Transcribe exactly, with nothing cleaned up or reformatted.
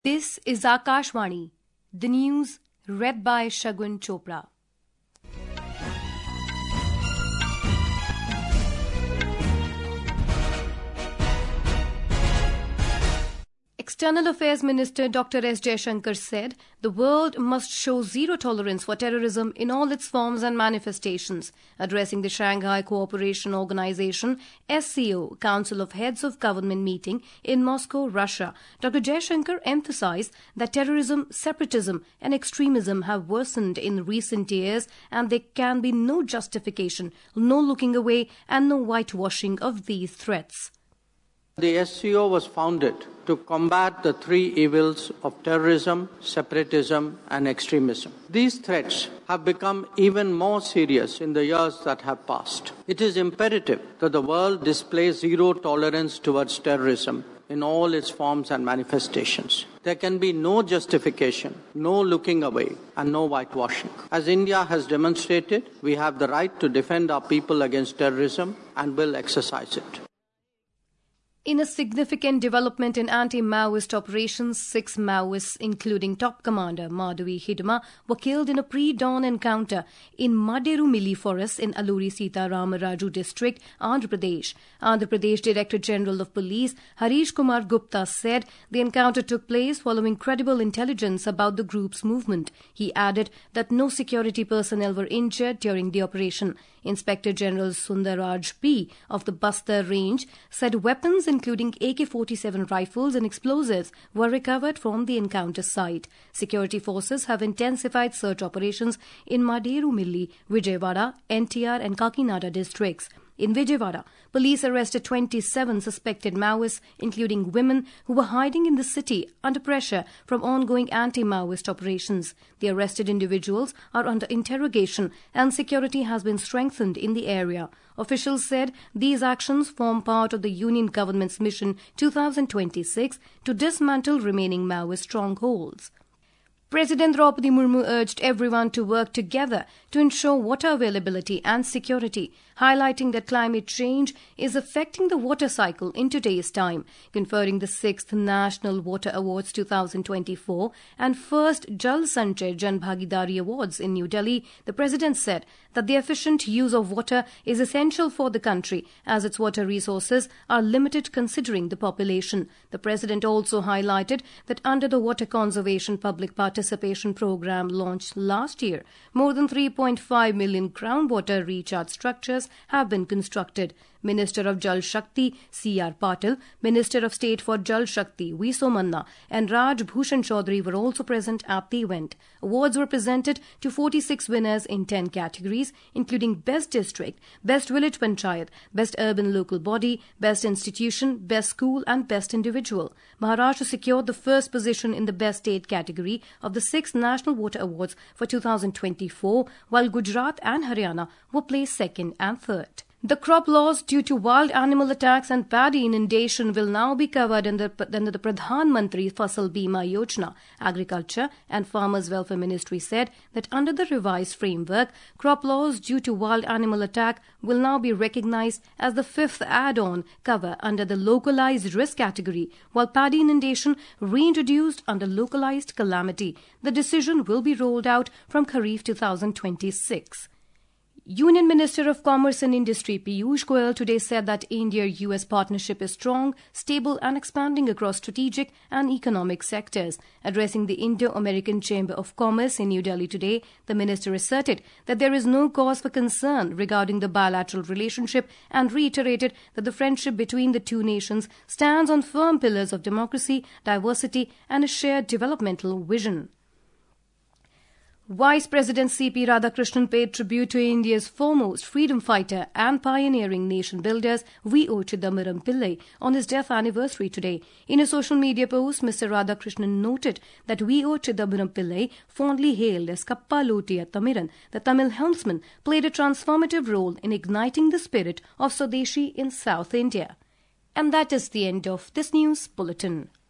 This is Akashvani, the news read by Shagun Chopra. External Affairs Minister Doctor S. Jaishankar said the world must show zero tolerance for terrorism in all its forms and manifestations. Addressing the Shanghai Cooperation Organization S C O Council of Heads of Government meeting in Moscow, Russia, Doctor Jaishankar emphasized that terrorism, separatism and extremism have worsened in recent years and there can be no justification, no looking away and no whitewashing of these threats. The S C O was founded to combat the three evils of terrorism, separatism and extremism. These threats have become even more serious in the years that have passed. It is imperative that the world display zero tolerance towards terrorism in all its forms and manifestations. There can be no justification, no looking away and no whitewashing. As India has demonstrated, we have the right to defend our people against terrorism and will exercise it. In a significant development in anti-Maoist operations, six Maoists, including top commander Madhavi Hidma, were killed in a pre-dawn encounter in Maderumilli forest in Alluri Sita Ramaraju district, Andhra Pradesh. Andhra Pradesh Director General of Police Harish Kumar Gupta said the encounter took place following credible intelligence about the group's movement. He added that no security personnel were injured during the operation. Inspector General Sundaraj P. of the Bastar range said weapons including A K forty-seven rifles and explosives were recovered from the encounter site. Security forces have intensified search operations in Maderumilli, Vijayawada, N T R and Kakinada districts. In Vijayawada, police arrested twenty-seven suspected Maoists, including women who were hiding in the city under pressure from ongoing anti-Maoist operations. The arrested individuals are under interrogation and security has been strengthened in the area. Officials said these actions form part of the Union government's mission twenty twenty-six to dismantle remaining Maoist strongholds. President Draupadi Murmu urged everyone to work together to ensure water availability and security, highlighting that climate change is affecting the water cycle in today's time. Conferring the sixth National Water Awards twenty twenty-four and first Jal Sanchay Jan Bhagidari Awards in New Delhi, the President said that the efficient use of water is essential for the country as its water resources are limited considering the population. The President also highlighted that under the Water Conservation Public Participation Program launched last year, more than three point five million groundwater recharge structures have been constructed. Minister of Jal Shakti C R Patil, Minister of State for Jal Shakti V Somanna and Raj Bhushan Chaudhary were also present at the event. Awards were presented to forty-six winners in ten categories, including Best District, Best Village Panchayat, Best Urban Local Body, Best Institution, Best School and Best Individual. Maharashtra secured the first position in the Best State category of the sixth National Water Awards for twenty twenty-four, while Gujarat and Haryana were placed second and third. The crop loss due to wild animal attacks and paddy inundation will now be covered under, under the Pradhan Mantri Fasal Bima Yojana. Agriculture and Farmers Welfare Ministry said that under the revised framework, crop loss due to wild animal attack will now be recognized as the fifth add-on cover under the localized risk category, while paddy inundation reintroduced under localized calamity. The decision will be rolled out from Kharif twenty twenty-six. Union Minister of Commerce and Industry Piyush Goyal today said that India-U S partnership is strong, stable and expanding across strategic and economic sectors. Addressing the Indo-American Chamber of Commerce in New Delhi today, the minister asserted that there is no cause for concern regarding the bilateral relationship and reiterated that the friendship between the two nations stands on firm pillars of democracy, diversity and a shared developmental vision. Vice President C P Radhakrishnan paid tribute to India's foremost freedom fighter and pioneering nation builders V O Chidambaram Pillai on his death anniversary today. In a social media post, Mister Radhakrishnan noted that V O Chidambaram Pillai, fondly hailed as Kappa Lotiya Thamiran, the Tamil helmsman, played a transformative role in igniting the spirit of Swadeshi in South India. And that is the end of this news bulletin.